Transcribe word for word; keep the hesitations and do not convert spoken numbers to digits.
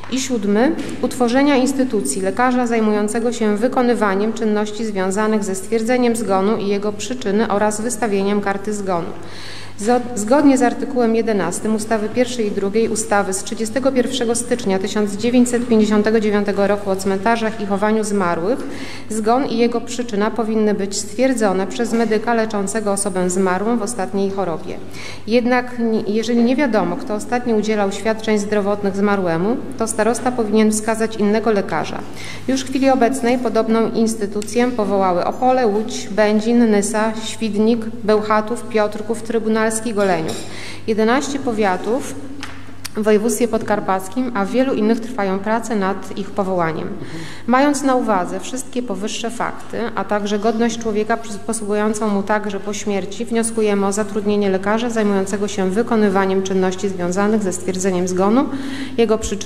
I siódmy, utworzenia instytucji lekarza zajmującego się wykonywaniem czynności związanych ze stwierdzeniem zgonu i jego przyczyny oraz wystawieniem karty zgonu. Zgodnie z artykułem jedenastym ustawy pierwszej i drugiej ustawy z trzydziestego pierwszego stycznia tysiąc dziewięćset pięćdziesiątego dziewiątego roku o cmentarzach i chowaniu zmarłych, zgon i jego przyczyna powinny być stwierdzone przez medyka leczącego osobę zmarłą w ostatniej chorobie. Jednak jeżeli nie wiadomo, kto ostatnio udzielał świadczeń zdrowotnych zmarłemu, to starosta powinien wskazać innego lekarza. Już w chwili obecnej podobną instytucję powołały Opole, Łódź, Będzin, Nysa, Świdnik, Bełchatów, Piotrków, Trybunalski, Goleniów. jedenaście powiatów w województwie podkarpackim, a w wielu innych trwają prace nad ich powołaniem. Mając na uwadze wszystkie powyższe fakty, a także godność człowieka przysługującą mu także po śmierci, wnioskujemy o zatrudnienie lekarza zajmującego się wykonywaniem czynności związanych ze stwierdzeniem zgonu, jego przyczyn